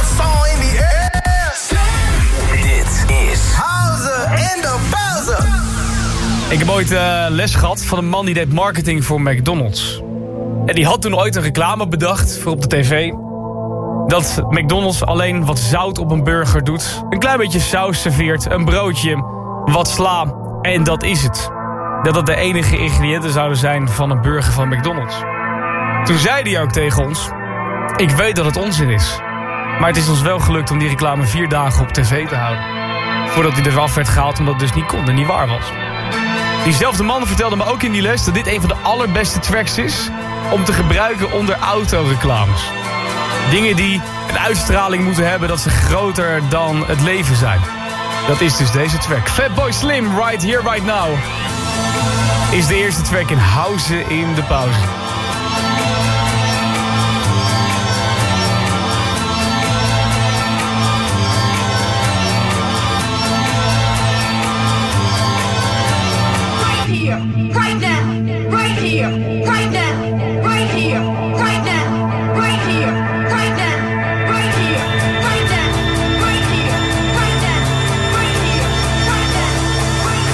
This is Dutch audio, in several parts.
song in the air. Dit is Hauser in de pauze. Ik heb ooit les gehad van een man die deed marketing voor McDonald's. En die had toen ooit een reclame bedacht voor op de tv. Dat McDonald's alleen wat zout op een burger doet. Een klein beetje saus serveert, een broodje, wat sla. En dat is het. Dat de enige ingrediënten zouden zijn van een burger van McDonald's. Toen zei hij ook tegen ons: ik weet dat het onzin is. Maar het is ons wel gelukt om die reclame 4 dagen op tv te houden. Voordat hij eraf werd gehaald omdat het dus niet kon en niet waar was. Diezelfde man vertelde me ook in die les dat dit een van de allerbeste tracks is om te gebruiken onder autoreclames. Dingen die een uitstraling moeten hebben dat ze groter dan het leven zijn. Dat is dus deze track. Fatboy Slim, Right Here, Right Now, is de eerste track in Hausen in de pauze. Right here, right now, right here, right now, right here, right now, right here, right now, right here, right now, right here, right now, right here, right now, right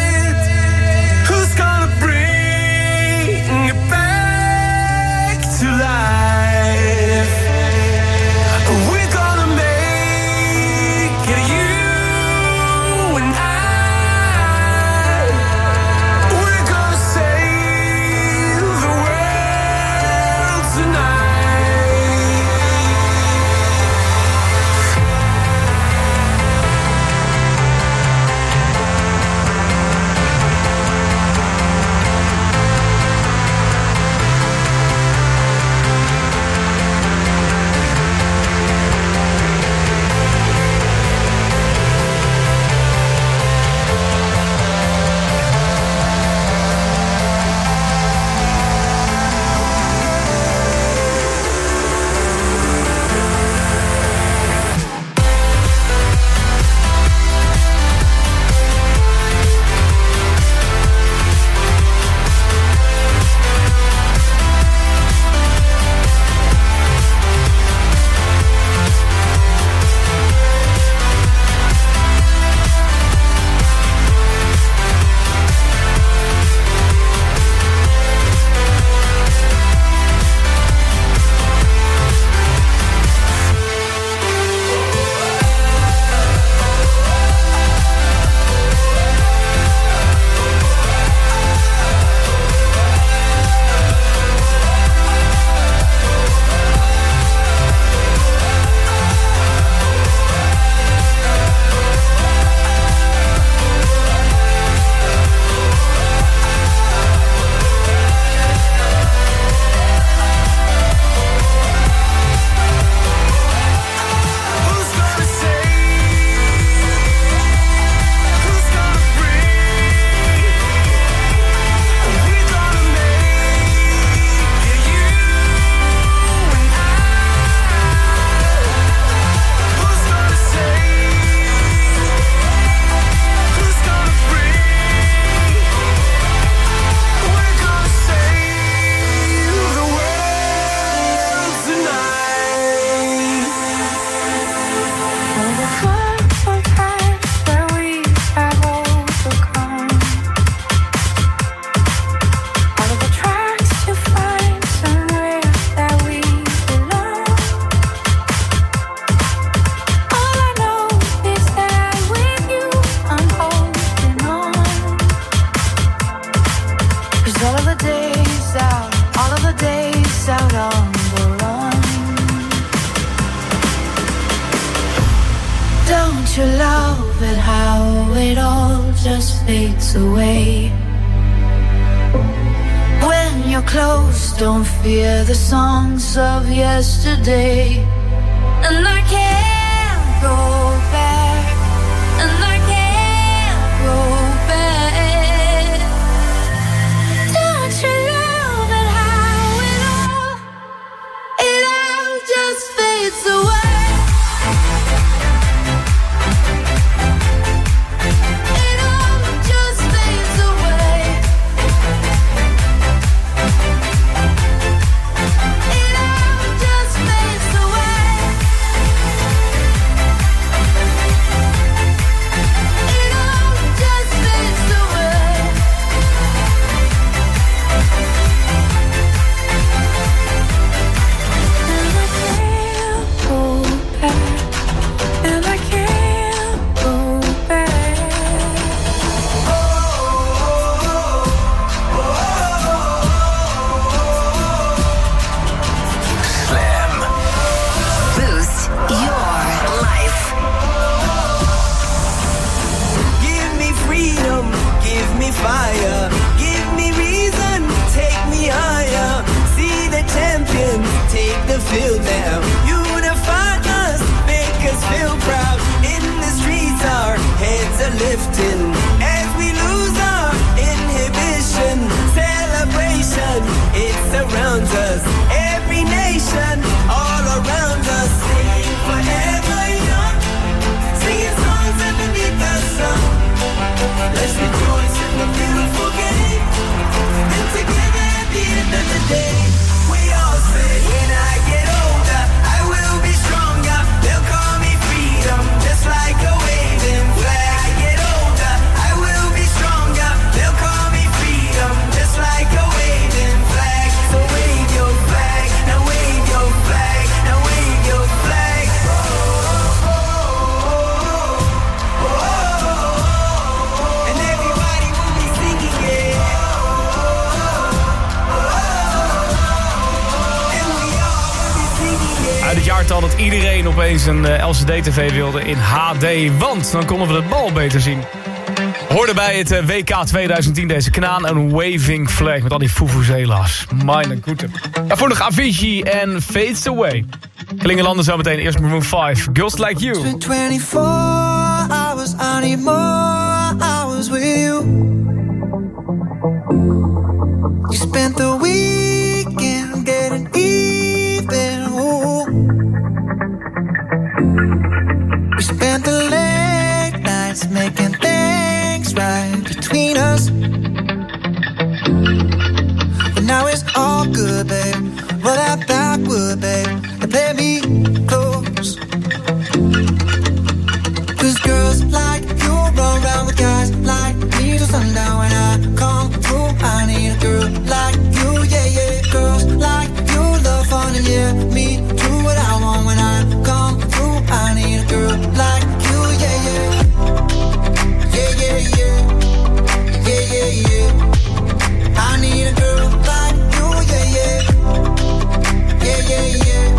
Who's gonna bring it back to you love it how it all just fades away? When you're close, don't fear the songs of yesterday. And I can't go back, and I can't go back. Don't you love it how it all just fades away? Fire, give me reason, take me higher. See the champions take the field now. Unify us, make us feel proud. In the streets our heads are lifting as we lose our inhibition. Celebration, it surrounds us. Every nation, all around us. Sing forever young, singing songs underneath the sun. Let's rejoice in the beautiful game, and together at the end of the day, we all say, when I get older, I will be stronger. They'll call me freedom, just like a waving flag. I get older, I will be stronger. They'll call me freedom, just like a waving flag. So wave your flag, now wave your flag, now wave your flag. Oh, oh, oh, oh, oh, oh. And everybody will be singing it. And we all will be singing it. Uit het jaartal dat iedereen opeens een LCD-TV wilde in HD. Want dan konden we de bal beter zien. Hoorde bij het WK 2010 deze Knaan een waving flag met al die fufuzela's. Mijn goede. Daarvoor nog Avicii en Fades Away. Klingelanden zo meteen. Eerst Maroon 5. Girls Like You. It's been 24 hours, I need more hours with you. You spent the weekend getting even. Ooh. We spent the late nights making things right between us. But now it's all good, babe. Roll that backward, babe, and play me close. 'Cause girls like you run around with guys like me till sundown. When I come through, I need a girl like you, yeah, yeah. Girls like you love fun and yeah, me do what I want. When I come through, I need a girl like you, yeah, yeah. Yeah, yeah, yeah. Yeah, yeah, yeah. I need a girl like you, yeah, yeah. Yeah, yeah, yeah.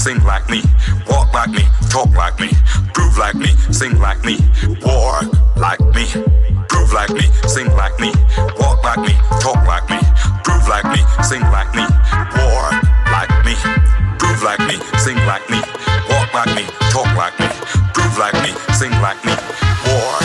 sing like me, walk like me, talk like me, groove like me, sing like me, walk like me, groove like me, sing like me, walk like me, talk like me, groove like me, sing like me, walk like me, groove like me, sing like me, walk like me, talk like me, groove like me, sing like me, walk.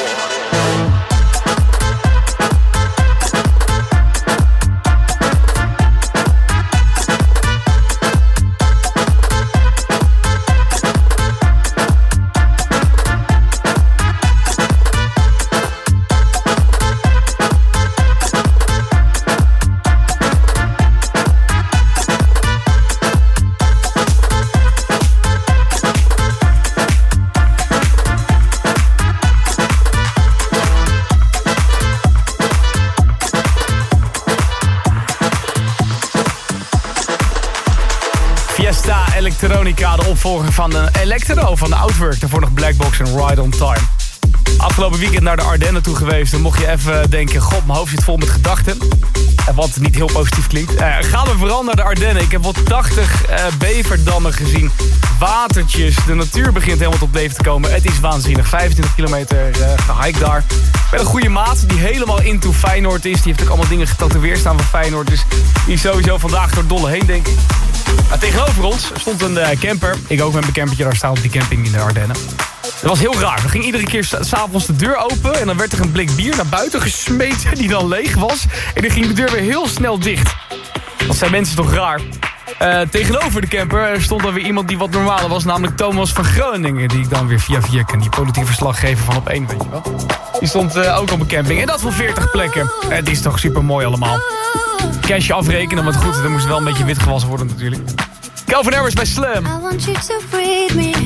Electronica, de opvolger van de Electro van de Outwork. Daarvoor nog Blackbox en Ride on Time. Afgelopen weekend naar de Ardennen toe geweest. Dan mocht je even denken, god, mijn hoofd zit vol met gedachten. Wat niet heel positief klinkt. Gaan we vooral naar de Ardennen. Ik heb wel 80 beverdammen gezien. Watertjes. De natuur begint helemaal tot leven te komen. Het is waanzinnig. 25 kilometer gehiked daar. Met een goede maat die helemaal into Feyenoord is. Die heeft ook allemaal dingen getatoeëerd staan van Feyenoord. Dus die is sowieso vandaag door dolle heen, denk ik. Tegenover ons stond een camper. Ik ook met mijn campertje daar staan op die camping in de Ardennen. Dat was heel raar. We gingen iedere keer 's avonds de deur open. En dan werd er een blik bier naar buiten gesmeten die dan leeg was. En dan ging de deur weer heel snel dicht. Dat zijn mensen toch raar. Tegenover de camper stond dan weer iemand die wat normaler was. Namelijk Thomas van Groningen. Die ik dan weer via ken. Die politieke verslaggever van Op 1, weet je wel. Die stond ook op een camping. En dat voor 40 plekken. Het is toch super mooi allemaal. Cashje afrekenen, maar goed, er moest wel een beetje wit gewassen worden natuurlijk. Calvin Harris bij Slam. I want you to breathe me.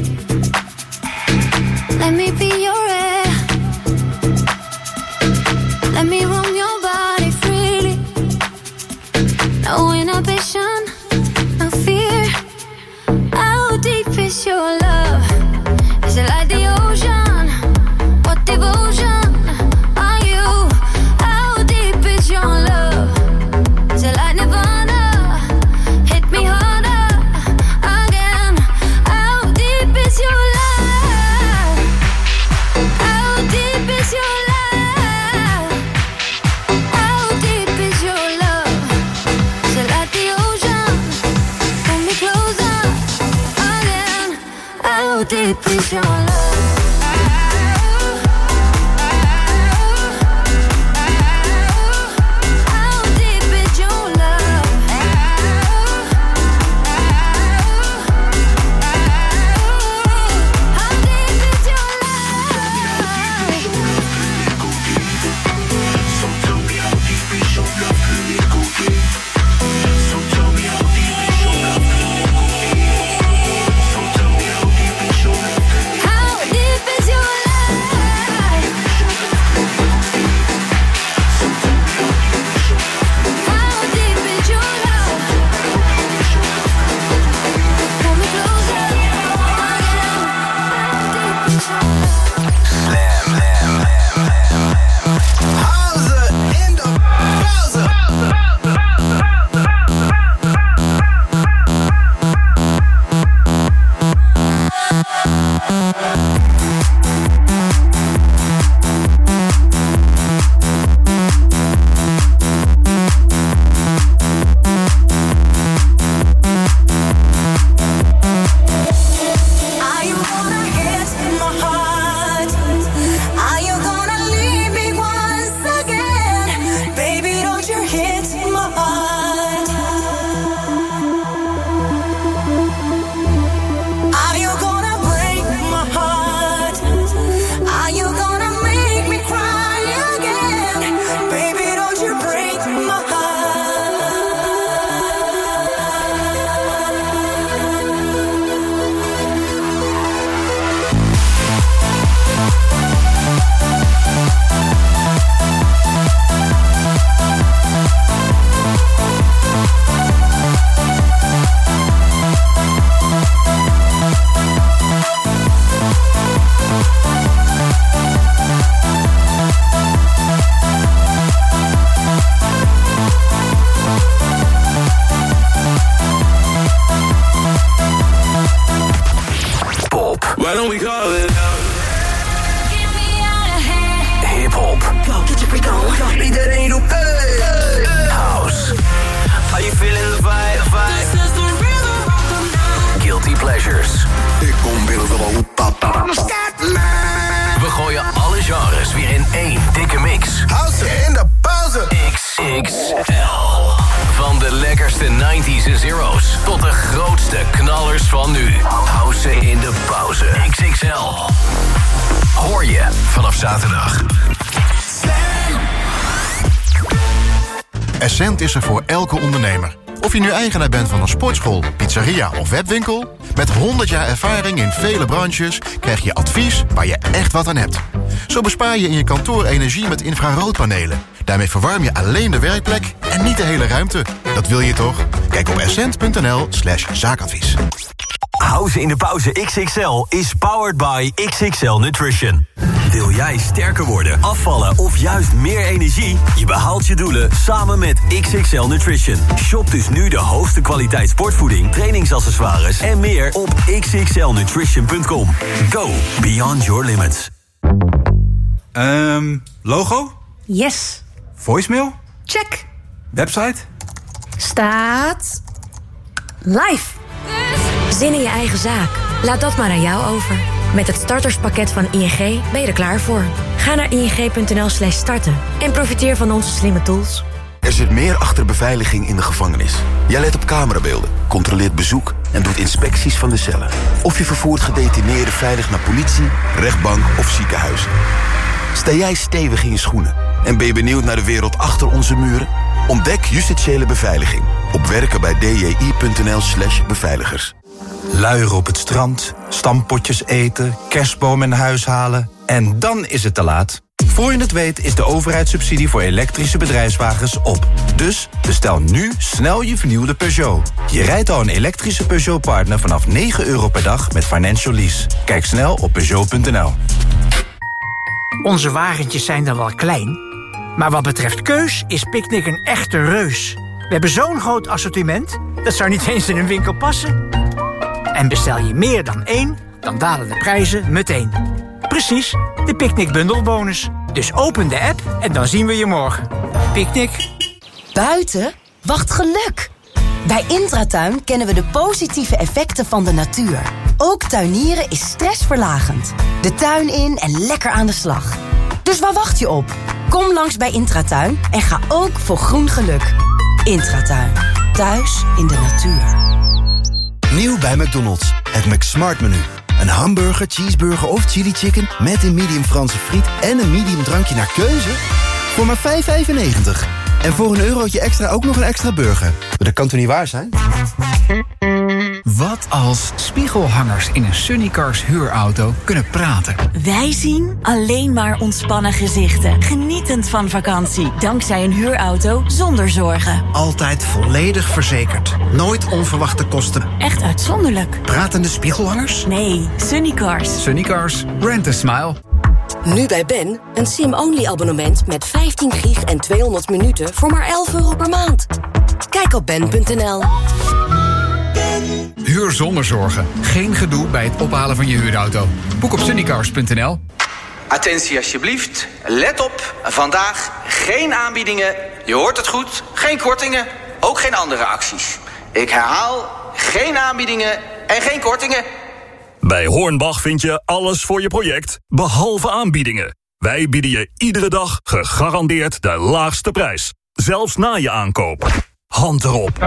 Let me be your air. Let me roam your body freely. No inhibition, no fear. How deep is your love? Is it like the ocean? What devotion are you? How deep is your love? Is it like Nirvana? Hit me harder again. How deep is your love? How deep is your love? How deep is your love? Is it like the ocean? Pull me closer again. How deep is your love? How deep don't we call it love? Get me out of here. Hip-hop. Yo, get your freak on. Iedereen roept hey. House. Are you feeling the vibe? This is the rhythm of the night. Guilty pleasures. Ik kom binnen van mijn papa. We gooien alle genres weer in één dikke mix. House in de pauze. XXL. Van de lekkerste 90s en zero's tot de grootste knallers van nu. House in de pauze. XXL. Hoor je vanaf zaterdag. Essent is er voor elke ondernemer. Of je nu eigenaar bent van een sportschool, pizzeria of webwinkel, met 100 jaar ervaring in vele branches krijg je advies waar je echt wat aan hebt. Zo bespaar je in je kantoor energie met infraroodpanelen. Daarmee verwarm je alleen de werkplek en niet de hele ruimte. Dat wil je toch? Kijk op essent.nl/zaakadvies. House in de pauze XXL is powered by XXL Nutrition. Wil jij sterker worden, afvallen of juist meer energie? Je behaalt je doelen samen met XXL Nutrition. Shop dus nu de hoogste kwaliteit sportvoeding, trainingsaccessoires en meer op xxlnutrition.com. Go beyond your limits. Logo? Yes. Voicemail? Check. Website? Staat live. Zin in je eigen zaak. Laat dat maar aan jou over. Met het starterspakket van ING ben je er klaar voor. Ga naar ing.nl/starten en profiteer van onze slimme tools. Er zit meer achter beveiliging in de gevangenis. Jij let op camerabeelden, controleert bezoek en doet inspecties van de cellen. Of je vervoert gedetineerden veilig naar politie, rechtbank of ziekenhuis. Sta jij stevig in je schoenen en ben je benieuwd naar de wereld achter onze muren? Ontdek justitiële beveiliging op werkenbijdji.nl/beveiligers. Luieren op het strand, stampotjes eten, kerstboom in huis halen. En dan is het te laat. Voor je het weet is de overheidssubsidie voor elektrische bedrijfswagens op. Dus bestel nu snel je vernieuwde Peugeot. Je rijdt al een elektrische Peugeot Partner vanaf €9 per dag met financial lease. Kijk snel op Peugeot.nl. Onze wagentjes zijn dan wel klein, maar wat betreft keus is Picnic een echte reus. We hebben zo'n groot assortiment, dat zou niet eens in een winkel passen. En bestel je meer dan één, dan dalen de prijzen meteen. Precies, de Picnic Bundelbonus. Dus open de app en dan zien we je morgen. Picnic. Buiten wacht geluk. Bij Intratuin kennen we de positieve effecten van de natuur. Ook tuinieren is stressverlagend. De tuin in en lekker aan de slag. Dus waar wacht je op? Kom langs bij Intratuin en ga ook voor groen geluk. Intratuin. Thuis in de natuur. Nieuw bij McDonald's. Het McSmart menu. Een hamburger, cheeseburger of chili chicken met een medium Franse friet en een medium drankje naar keuze voor maar €5,95. En voor €1 extra ook nog een extra burger. Dat kan toch niet waar zijn? Wat als spiegelhangers in een Sunnycars huurauto kunnen praten? Wij zien alleen maar ontspannen gezichten. Genietend van vakantie. Dankzij een huurauto zonder zorgen. Altijd volledig verzekerd. Nooit onverwachte kosten. Echt uitzonderlijk. Pratende spiegelhangers? Nee, Sunnycars. Sunnycars, rent a smile. Nu bij Ben, een SIM-only abonnement met 15 gig en 200 minuten voor maar €11 per maand. Kijk op ben.nl. Huur zonder zorgen. Geen gedoe bij het ophalen van je huurauto. Boek op sunnycars.nl. Attentie alsjeblieft. Let op. Vandaag geen aanbiedingen. Je hoort het goed. Geen kortingen. Ook geen andere acties. Ik herhaal. Geen aanbiedingen en geen kortingen. Bij Hornbach vind je alles voor je project, behalve aanbiedingen. Wij bieden je iedere dag gegarandeerd de laagste prijs. Zelfs na je aankoop. Hand erop.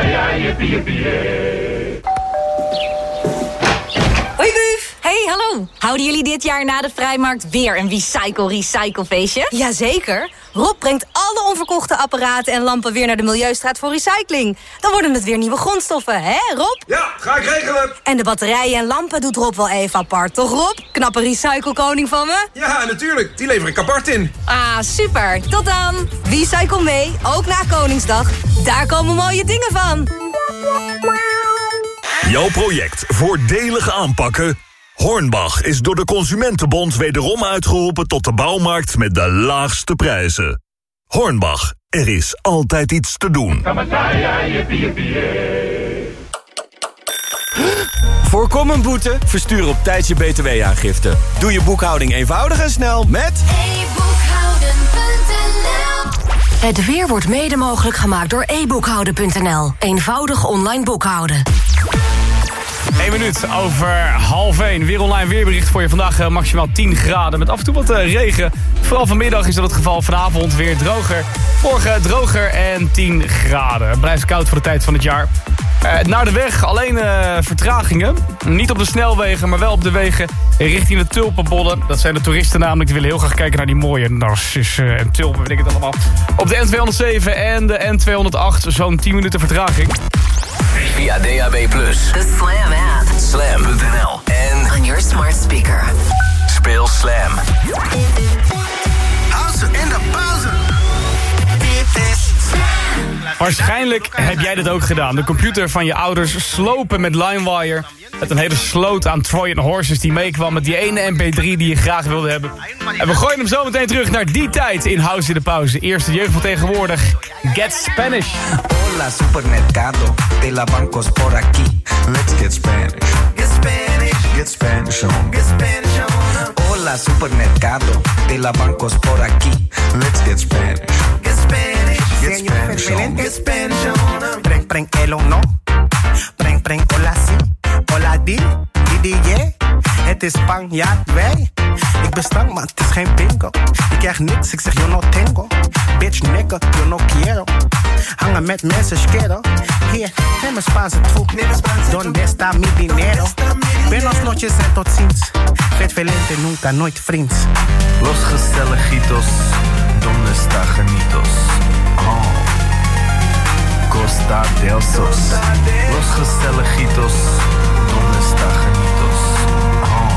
Hoi Buf! Hey, hallo! Houden jullie dit jaar na de Vrijmarkt weer een recycle-feestje? Jazeker! Rob brengt alle onverkochte apparaten en lampen weer naar de Milieustraat voor recycling. Dan worden het weer nieuwe grondstoffen, hè Rob? Ja, ga ik regelen. En de batterijen en lampen doet Rob wel even apart, toch Rob? Knappe recyclekoning van me? Ja, natuurlijk. Die lever ik apart in. Ah, super. Tot dan. Recycle mee, ook na Koningsdag. Daar komen mooie dingen van. Jouw project voordelig aanpakken? Hornbach is door de Consumentenbond wederom uitgeroepen tot de bouwmarkt met de laagste prijzen. Hornbach, er is altijd iets te doen. Voorkom een boete, verstuur op tijd je btw-aangifte. Doe je boekhouding eenvoudig en snel met... Het weer wordt mede mogelijk gemaakt door e-boekhouden.nl. Eenvoudig online boekhouden. 1 minuut over 12:30. Weer online weerbericht voor je. Vandaag maximaal 10 graden met af en toe wat regen. Vooral vanmiddag is dat het geval. Vanavond weer droger. Morgen droger en 10 graden. Het blijft koud voor de tijd van het jaar. Naar de weg alleen vertragingen. Niet op de snelwegen, maar wel op de wegen richting de tulpenbollen. Dat zijn de toeristen namelijk. Die willen heel graag kijken naar die mooie narcissen en tulpen. Weet ik het allemaal. Op de N207 en de N208 zo'n 10 minuten vertraging. Via DAB+. De Slam app. Slam.nl. En On your smart speaker. speel Slam. House in de pauze. Dit is Waarschijnlijk heb jij dit ook gedaan. De computer van je ouders slopen met LimeWire. Met een hele sloot aan Trojan Horses die meekwam met die ene mp3 die je graag wilde hebben. En we gooien hem zo meteen terug naar die tijd in House in de Pauze. Eerste jeugd van tegenwoordig. Get Spanish. Hola supermercado, de la bancos por aquí. Let's get Spanish. Get Spanish. Get Spanish on. Get Spanish on. Hola supermercado, de la bancos por aquí. Let's get Spanish. Get Spanish. Get Spanish on. Get Spanish on. Preng preng el o no. Preng preng hola si. Hola di, di je. Het is Spanjaard wij. Ik ben stank, maar het is geen bingo. Ik krijg niks, ik zeg yo no tengo. Bitch nigga, yo no quiero. Hangen met mensen, schero. Hier, neem een Spaanse troep. Donde está mi dinero? Buenos noches en tot ziens. Vet velente, nunca, nooit vriends. Los gezelligitos, donde está genitos? Oh. Costa del Sos. Los gezelligitos, donde está genitos? Oh.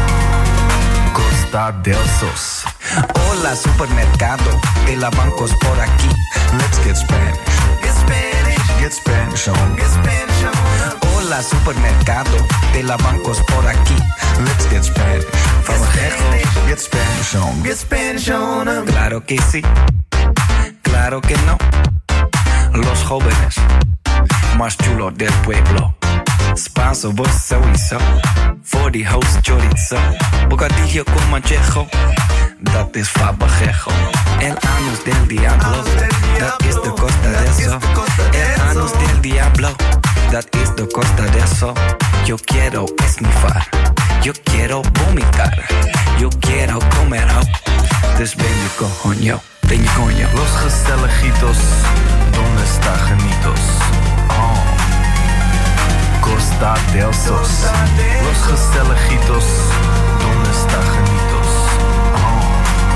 Costa del Sos. Hola supermercado, de la bancos por aquí. Let's get Spanish. Get Spanish. Get Spanish on. Get Spanish on. Hola supermercado, de la bancos por aquí. Let's get Spanish. Fabajejo. Get Spanish on. Get Spanish on. Claro que sí. Claro que no. Los jóvenes más chulos del pueblo. Spanso, vos sowieso. Voor die host chorizo. Bocadillo con manchejo. Dat is fabajejo. El anus del diablo. Dat is de costa de eso. El anus del diablo. Dat is de costa de eso. Yo quiero esnifar. Yo quiero vomitar. Yo quiero comer ho. Dus ben je coño. Ben je coño. Los gezelligitos, donde está genitos? Oh. Costa del Sos. Los gezelligitos, donde está genitos? Oh.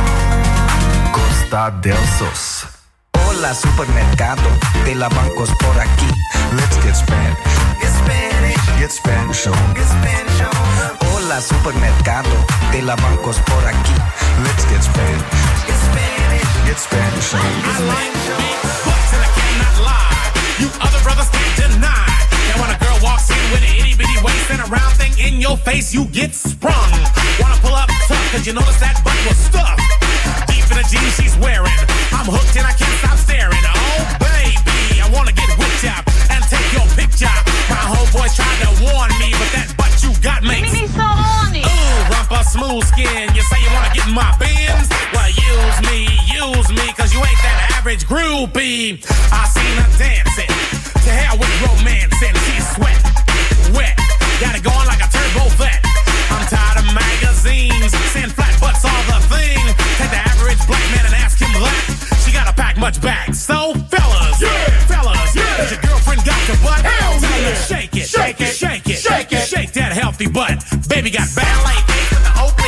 Costa del Sos. Hola supermercado, de la bancos por aquí. Let's get Spanish. Get Spanish. Get Spanish on. Get Spanish on. Hola supermercado, de la bancos por aquí. Let's get Spanish. Get Spanish. Get Spanish on. I like big butts and I cannot lie. You other brothers can't deny. And when a girl walks in with an itty bitty waist and a round thing in your face, you get sprung. Wanna pull up tough, cause you notice that butt was stuffed. Deep in the jeans she's wearing. I'm hooked and I can't stop staring. Oh baby, I wanna get whipped up and take your picture. My homeboys tried to warn me, but that butt you got makes me so horny. Ooh, rumpa smooth skin. You say you wanna get in my bins? Well, use me, cause you ain't that average groupie. I seen her dancing. To hell with romance and she's wet. Got it going like a turbo vet. I'm tired of magazines. Sand flat butts all the thing. Take the average black man and ask him that. She gotta pack much back. So fellas, does your girlfriend got your butt? Hell yeah. Shake it, shake it, shake it, shake it. Shake that healthy butt. Baby got ballet feet with the open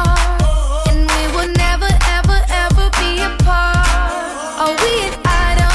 Are we an idol?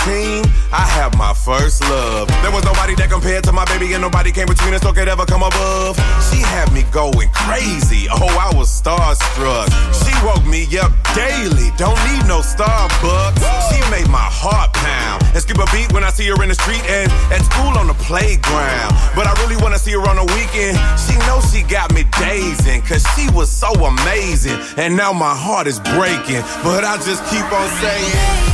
13, I had my first love. There was nobody that compared to my baby, and nobody came between us or could ever come above. She had me going crazy. Oh, I was starstruck. She woke me up daily. Don't need no Starbucks. She made my heart pound and skip a beat when I see her in the street and at school on the playground. But I really wanna see her on the weekend. She knows she got me dazing, cause she was so amazing. And now my heart is breaking, but I just keep on saying,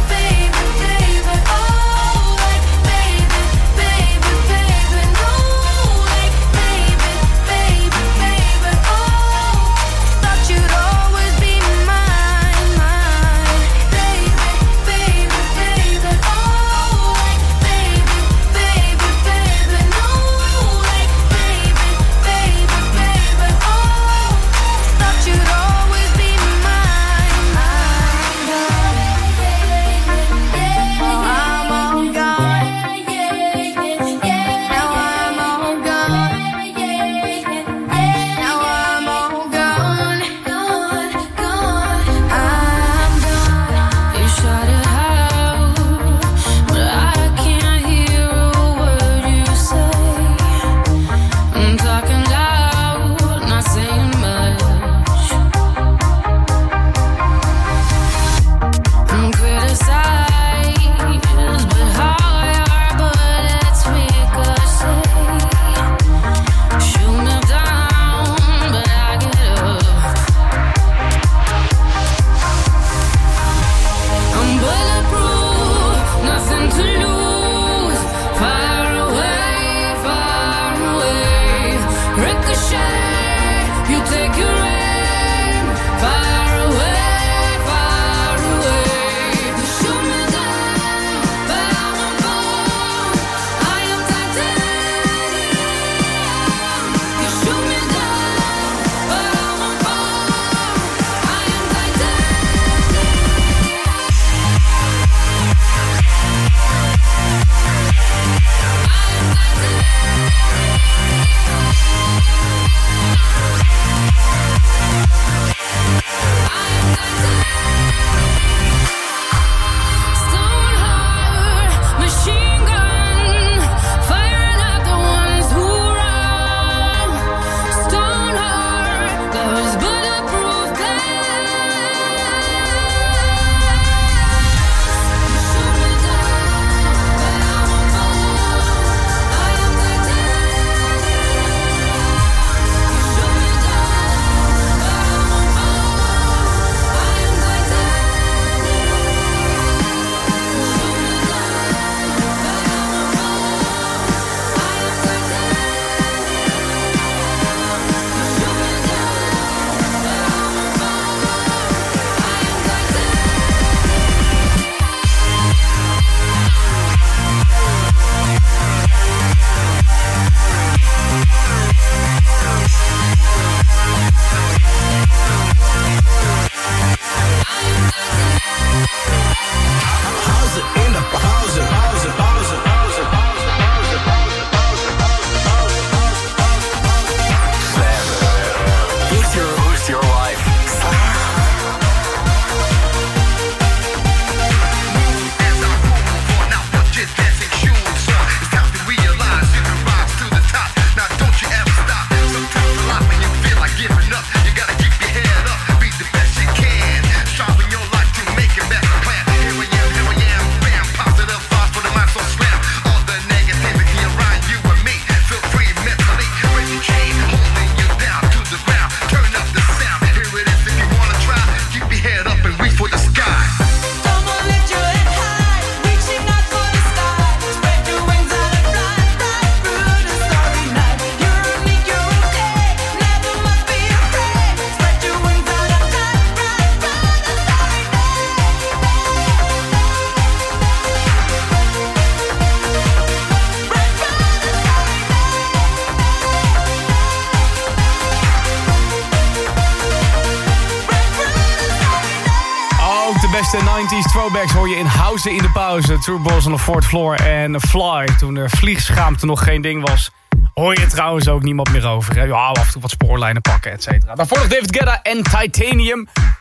beste 90s throwbacks hoor je in House in de pauze. True Balls on the Fourth Floor en Fly. Toen er vliegschaamte nog geen ding was, hoor je trouwens ook niemand meer over. Hè? Ja, af en toe wat spoorlijnen pakken, et cetera. Daarvoor nog David Guetta en Titanium.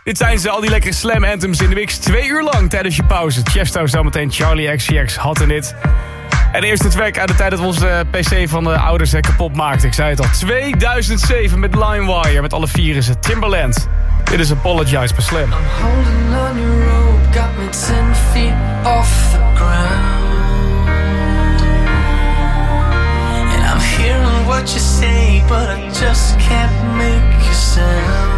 Dit zijn ze, al die lekkere slam anthems in de mix. 2 uur lang tijdens je pauze. Chesto zometeen, Charlie XCX, Hot in It. En de eerste track uit de tijd dat we onze PC van de ouders kapot maakten. Ik zei het al, 2007 met LimeWire, met alle virussen. Timbaland. Dit is Apologize per Slam. I'm holding on your rope, got me 10 feet off the ground. And I'm hearing what you say, but I just can't make you sound.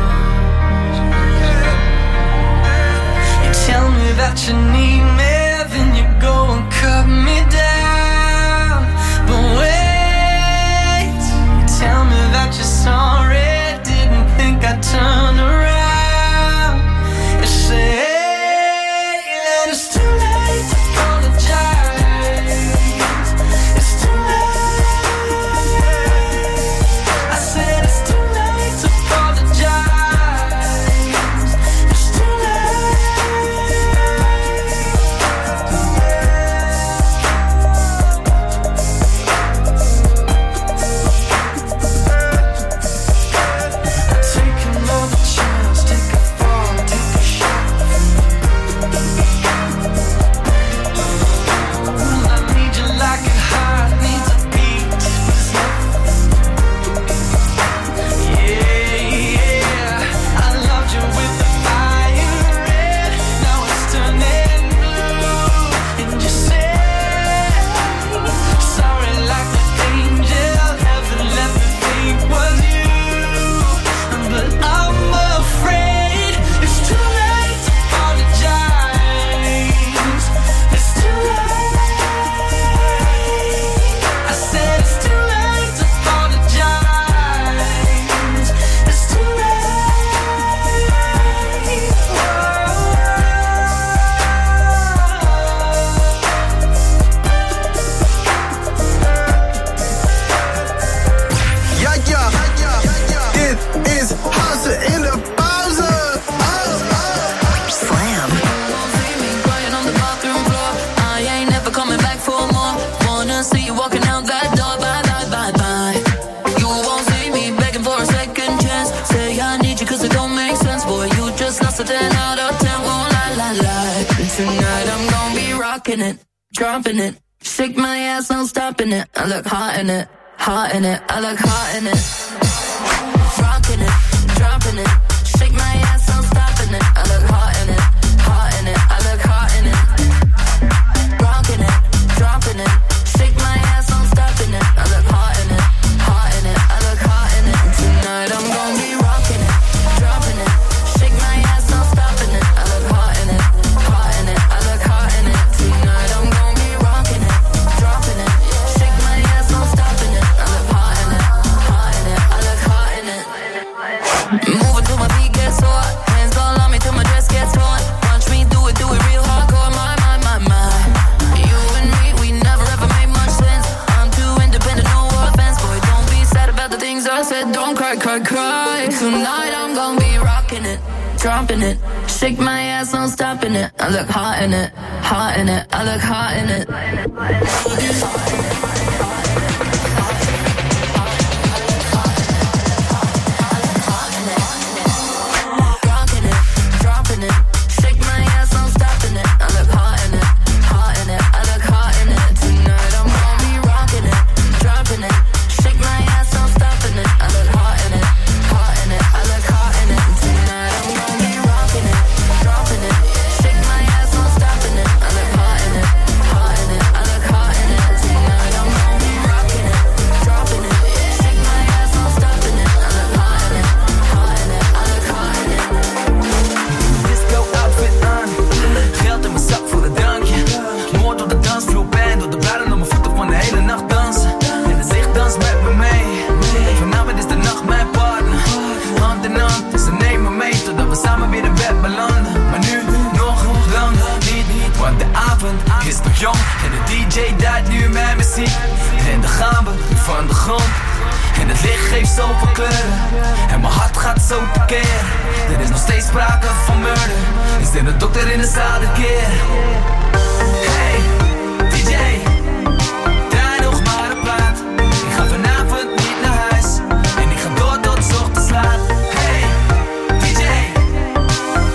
You tell me that you need me, then you go and cut me down. But wait, you tell me that you're sorry, didn't think I'd turn around. You say that it's too late to apologize. It's too late. I said it's too late to apologize. It's too take another chance, take a fall, take a shot. Well, I need you like a heart needs a beat, but it's nothing. Yeah, I loved you with the fire red, now it's turning blue. And you say sorry like an angel, heaven let me think was you. But I'm afraid it's too late to apologize. It's too late. I said it's too late to apologize. It's too Ja, dit is House in de pauze. Slam. Crying on the bathroom floor. I ain't never coming back for more. Wanna see you walking out that door. Bye, bye, bye, bye. You won't see me begging for a second chance. Say I need you cause it don't make sense. Boy, you just lost a 10 out of 10. Won't lie. Tonight I'm gonna be rocking it, dropping it. Shake my ass, no stopping it. I look hot in it, hot in it. I look hot in it. Rocking it, dropping it. Shake my ass, no stopping it. I look hot in it, hot in it. I look hot in it. Rocking it, dropping it. Shake my ass, no stopping it. I look hot in it, hot in it. I look hot in it. Tonight I'm gonna be rocking it, dropping it. Shake my ass, no stopping it. I look hot in it, hot in it. I look hot in it. Tonight I'm gonna be rocking it, dropping it. Shake my ass, no stopping it. I look hot in it, hot in it. I look hot in it. Moving till my feet get sore. Hands all on me till my dress gets torn. Watch me do it real hardcore. My. You and me, we never ever made much sense. I'm too independent, no offense. Boy, don't be sad about the things I said. Don't cry. Tonight I'm gonna be rocking it, dropping it. Shake my ass, no stopping it. I look hot in it, hot in it. I look hot in it. Rocking it, dropping it. Shake my ass, no stopping it. I look hot in it, hot in it. I look hot in it. Tonight I'm gonna be rocking it, dropping it. Shake my ass, no stopping it. I look hot in it, hot in it. I look hot in it. Tonight I'm gonna be rocking it, dropping it. Shake my ass, no stopping it. I look hot in it, hot in it. I look hot in it. Tonight I'm gonna be rocking it, dropping it. Shake my ass, no stopping it. I look hot in it, hot in it. I look hot in it. Disco outfit aan, geld in mijn zak voor een drankje. Moord op de dansvloer, pijn door de bladen op mijn voeten van de hele nacht dansen. En het licht danst met me mee. Vanavond is de nacht mijn partner. Hand in hand, ze nemen me mee totdat we samen weer in bed belanden. Maar nu nog lang niet, want de avond is nog jong. En de DJ draait nu mijn muziek. En dan gaan we van de grond. En het licht geeft zoveel kleuren. En mijn hart gaat zo tekeer. Er is nog steeds sprake van murder. Is dit de dokter in de zaal dit keer? Hey, DJ, draai nog maar een plaat. Ik ga vanavond niet naar huis. En ik ga door tot 's ochtends laat. Hey, DJ,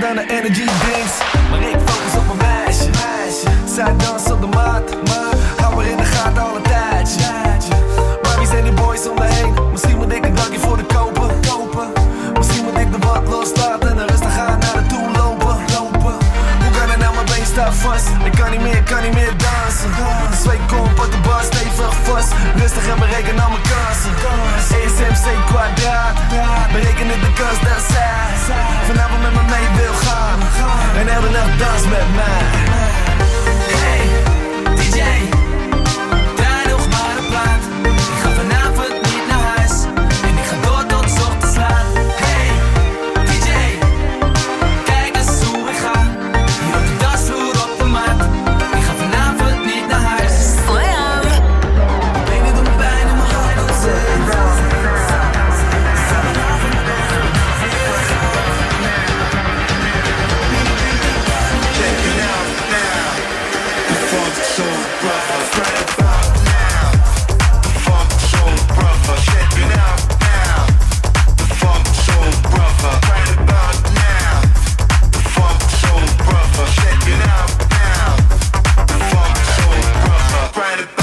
aan de energy drinks. Maar ik focus op mijn meisje. Zij danst op de maat. Hou maar in de gaten al een tijdje. Maar wie zijn die boys om me heen? Misschien moet ik een dankje voor de kopen. Misschien moet ik de wat loslaten en rustig gaan naar de toe lopen. Hoe kan het nou, mijn been staat vast? Ik kan niet meer dansen. De zweet komt op de bar, stevig vast. Rustig en bereken al mijn kansen. ESMC kwadraat. Berekenen de kans dat zij vanavond met me mee wil gaan. En elke nacht dans met mij. Hey, DJ, draai nog maar een plaat. Ik ga vanavond niet naar huis. En ik ga door tot 's ochtends laat. Hey, DJ, kijk eens hoe ik ga. Hier op de dansvloer op de mat. Ik ga vanavond niet naar huis. Baby, doe me pijn en mijn hart ontzettend. Check it out now. The funk soul brother, right about now. The funk soul brother, check it out now. The funk soul brother, right about now. The funk soul brother, check it out now. The funk soul brother, right about now.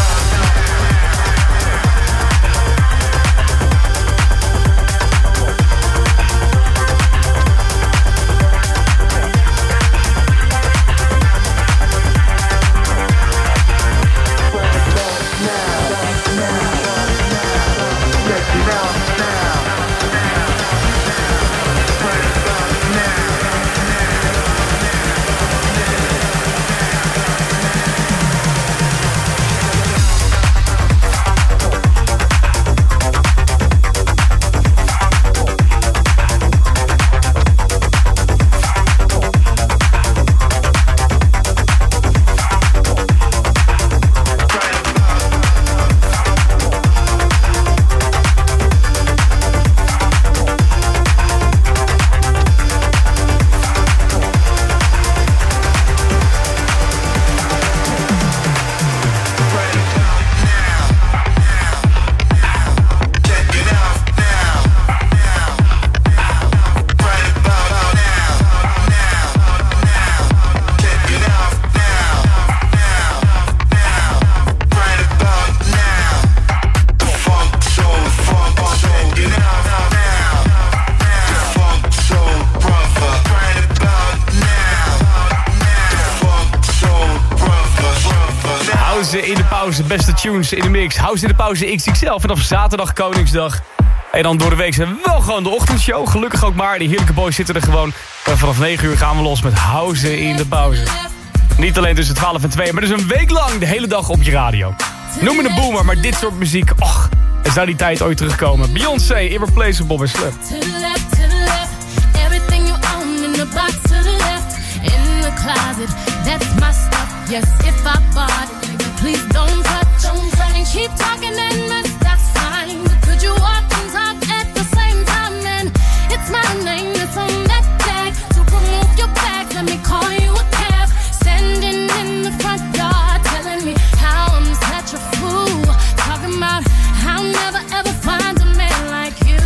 In de pauze, beste tunes in de mix. House in de pauze XXL vanaf zaterdag Koningsdag. En dan door de week zijn we wel gewoon de ochtendshow. Gelukkig ook maar, die heerlijke boys zitten er gewoon. En vanaf 9 uur gaan we los met House in de pauze. Niet alleen tussen 12 en 2, maar dus een week lang de hele dag op je radio. Noem me een boomer, maar dit soort muziek, och, er zou die tijd ooit terugkomen. Beyoncé, Irreplaceable bij Slim. To the left, everything you own in the box to the left, in the closet, that's my stuff. Yes, if I bought it, please don't touch. And keep talking and that's fine. But could you walk and talk at the same time? Then it's my name that's on that tag. So remove your bags, let me call you a cab. Standing in the front yard, telling me how I'm such a fool. Talking about I'll never ever find a man like you.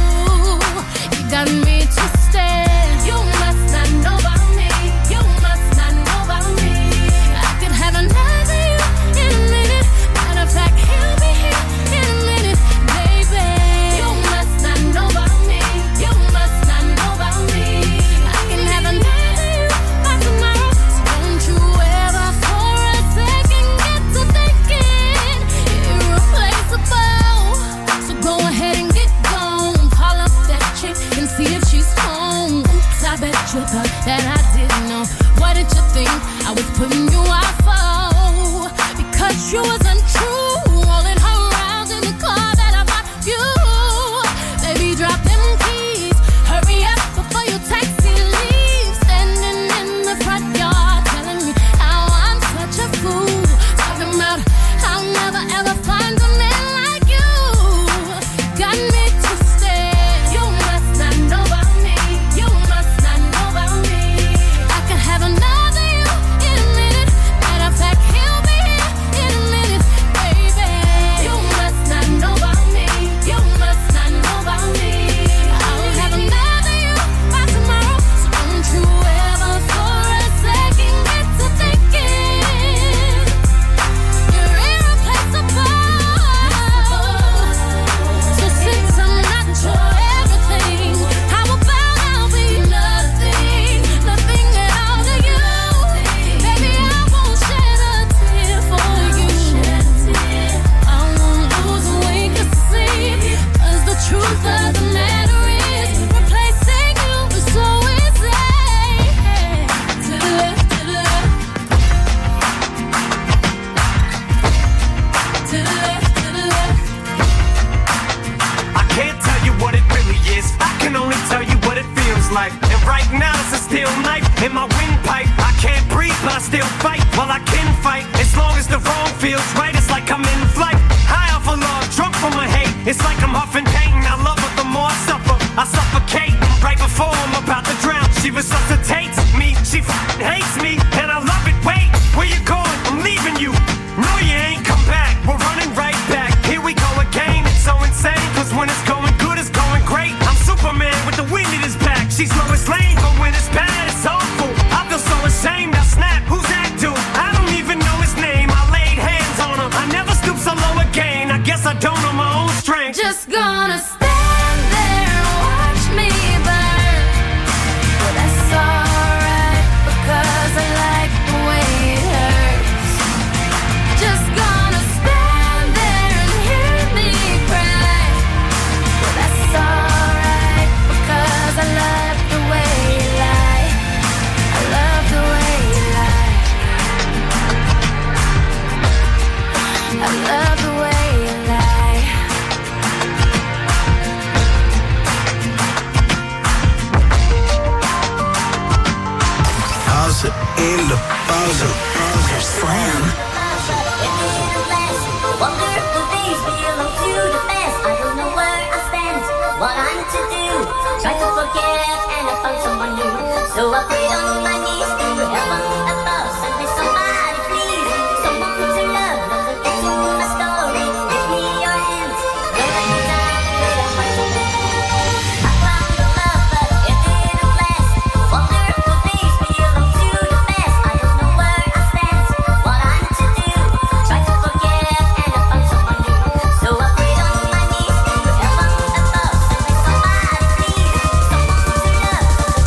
You got me twisted. You must not know about me. You must not know about me. I could have another you in a minute. Matter of fact, he'll be here in a minute, baby. You must not know about me. You must not know about me. I can have another you by tomorrow. So don't you ever for a second get to thinking irreplaceable. So go ahead and get gone. Call up that chick and see if she's home. Oops, I bet you thought that I didn't know. What did you think I was putting you out for? Because you was untrue. Rolling her around in the car that I bought you. Baby, drop them keys. Hurry up before your taxi leaves. Standing in the front yard telling me how I'm such a fool. Talking about I'll never ever find a man like you. Got me twisted. You must not know about me. You must not know about me. I could have another you in a minute. It's like I'm huffing pain. I love her the more I suffer. I suffocate right before I'm about to drown. She resuscitates me. She hates me, and I love it. Wait, where you going? I'm leaving you. No, you ain't come back. We're running right back. Here we go again. It's so insane, cause when it's going good, it's going great. I'm Superman with the wind in his back. She's Lois Lane, but when it's bad, it's awful. I feel so ashamed. I snap. Who's that dude? I don't even know his name. I laid hands on him. I never stoop so low again. I guess I don't know my own strength. Just gonna stand there and watch me burn. Well, that's alright, because I like the way it hurts. Just gonna stand there and hear me cry. Well, that's alright, because I love the way you lie. I love the way you lie. I love the way you lie. Pauze in de pauze. Slam. Wonderful days belong to the best. I don't know where I stand, what I'm to do. Try to forget and I found someone new. So I prayed on my knees to heaven above. Send me somebody please, someone to love. Don't forget to my story. Give me your hands, don't let me down. I found the love but it didn't last. Wonderful days belong to the best. I don't know where I stand, what I'm to do. Try to forget and I found someone new. So I prayed on my knees to heaven above. Send me somebody please, someone to love.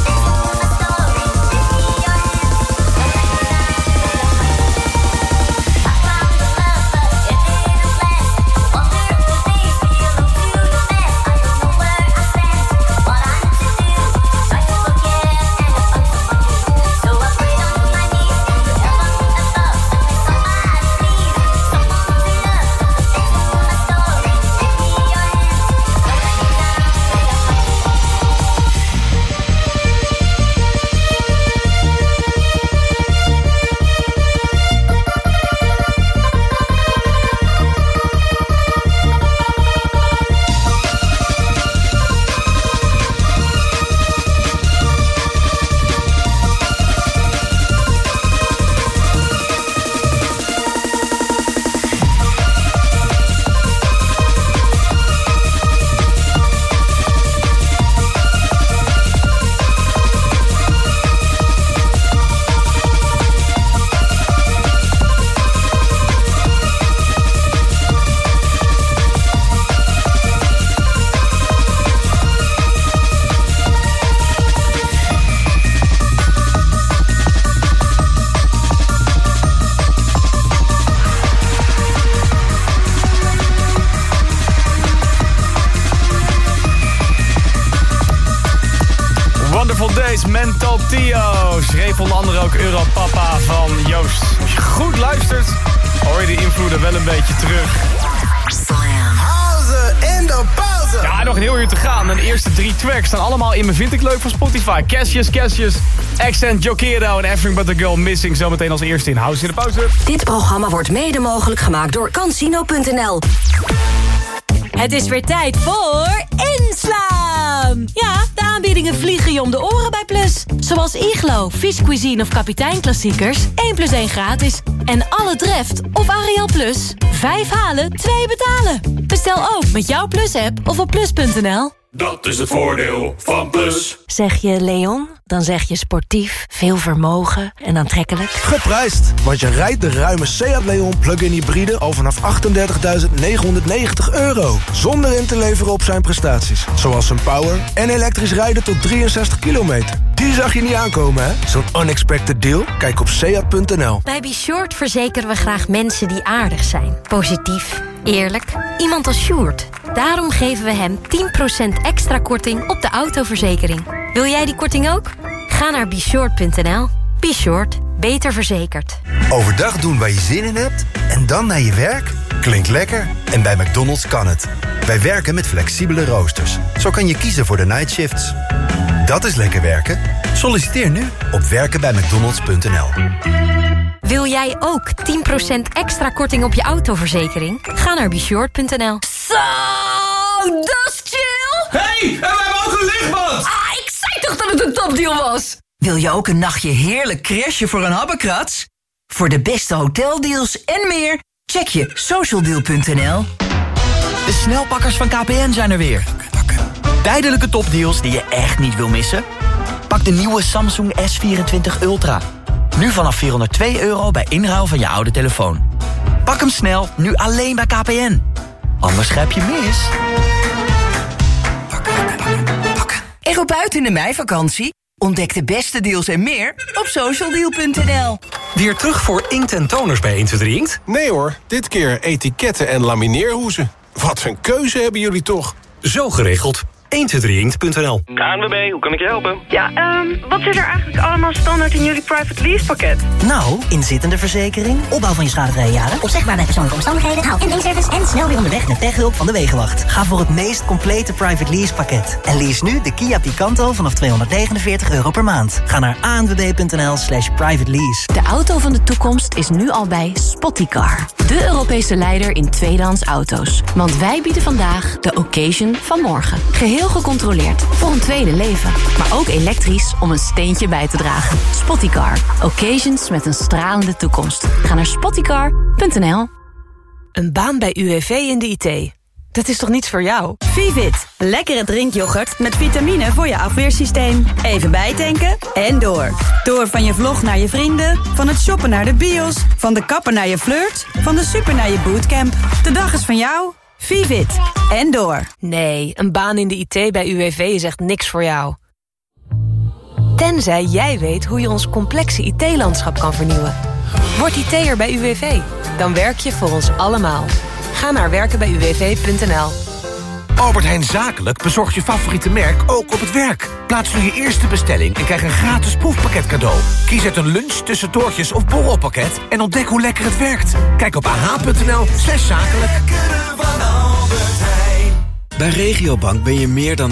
Days, Mental Tio. Schreef onder andere ook Europapa van Joost. Als je goed luistert, hoor je die invloeden wel een beetje terug. Pauze in de pauze. Ja, nog een heel uur te gaan. En de eerste 3 tracks staan allemaal in mijn Vind ik Leuk van Spotify. Cassius, Accent, Jokero en Everything But The Girl Missing. Zometeen als eerste in House in de pauze. Dit programma wordt mede mogelijk gemaakt door Cansino.nl. Het is weer tijd voor inslaan! Ja, de aanbiedingen vliegen je om de oren bij Plus. Zoals Iglo, Fish Cuisine of Kapitein Klassiekers. 1+1 gratis. En alle Dreft of Ariel Plus. 5 halen, 2 betalen. Bestel ook met jouw Plus-app of op plus.nl. Dat is het voordeel van Plus. Zeg je Leon, dan zeg je sportief, veel vermogen en aantrekkelijk. Geprijsd, want je rijdt de ruime Seat Leon plug-in hybride al vanaf €38.990. Zonder in te leveren op zijn prestaties. Zoals zijn power en elektrisch rijden tot 63 kilometer. Die zag je niet aankomen, hè? Zo'n unexpected deal? Kijk op seat.nl. Bij Be Short verzekeren we graag mensen die aardig zijn. Positief, eerlijk, iemand als Sjoerd. Daarom geven we hem 10% extra korting op de autoverzekering. Wil jij die korting ook? Ga naar BeShort.nl. Be Short, beter verzekerd. Overdag doen waar je zin in hebt en dan naar je werk? Klinkt lekker. En bij McDonald's kan het. Wij werken met flexibele roosters. Zo kan je kiezen voor de night shifts. Dat is lekker werken. Solliciteer nu op werkenbijmcdonalds.nl. Wil jij ook 10% extra korting op je autoverzekering? Ga naar BeShort.nl. Zo! Wow, dat is chill! Hey, en we hebben ook een lichtbad! Ah, ik zei toch dat het een topdeal was? Wil je ook een nachtje heerlijk crashen voor een habbekrats? Voor de beste hoteldeals en meer, check je socialdeal.nl. De snelpakkers van KPN zijn er weer. Tijdelijke topdeals die je echt niet wil missen? Pak de nieuwe Samsung S24 Ultra. Nu vanaf €402 bij inruil van je oude telefoon. Pak hem snel, nu alleen bij KPN. Anders grijp je mis. Erop uit in de meivakantie? Ontdek de beste deals en meer op socialdeal.nl. Weer terug voor inkt en toners bij 1, 2, 3 Inkt? Nee hoor, dit keer etiketten en lamineerhoezen. Wat een keuze hebben jullie toch? Zo geregeld. 123inkt.nl. ANWB, hoe kan ik je helpen? Ja, wat zit er eigenlijk allemaal standaard in jullie private lease pakket? Nou, inzittende verzekering, opbouw van je schadevrije jaren, Opzegbaar bij persoonlijke omstandigheden, haal- en leaseservice en snel weer onderweg met techhulp van de Wegenwacht. Ga voor het meest complete private lease pakket. En lease nu de Kia Picanto vanaf €249 per maand. Ga naar anwb.nl/private lease. De auto van de toekomst is nu al bij Spottycar. De Europese leider in tweedehands auto's. Want wij bieden vandaag de occasion van morgen. Geheel gecontroleerd voor een tweede leven. Maar ook elektrisch om een steentje bij te dragen. Spottycar. Occasions met een stralende toekomst. Ga naar spottycar.nl. Een baan bij UWV in de IT. Dat is toch niets voor jou? Vivit. Lekkere drinkyoghurt met vitamine voor je afweersysteem. Even bijtanken en door. Door van je vlog naar je vrienden, van het shoppen naar de bios, van de kapper naar je flirt, van de super naar je bootcamp. De dag is van jou. Vivit. En door. Nee, een baan in de IT bij UWV is echt niks voor jou. Tenzij jij weet hoe je ons complexe IT-landschap kan vernieuwen. Word IT'er bij UWV. Dan werk je voor ons allemaal. Ga naar werkenbijuwv.nl. Albert Heijn Zakelijk bezorgt je favoriete merk ook op het werk. Plaats nu je eerste bestelling en krijg een gratis proefpakket cadeau. Kies uit een lunch, tussendoortjes of borrelpakket en ontdek hoe lekker het werkt. Kijk op ah.nl/zakelijk. Bij Regiobank ben je meer dan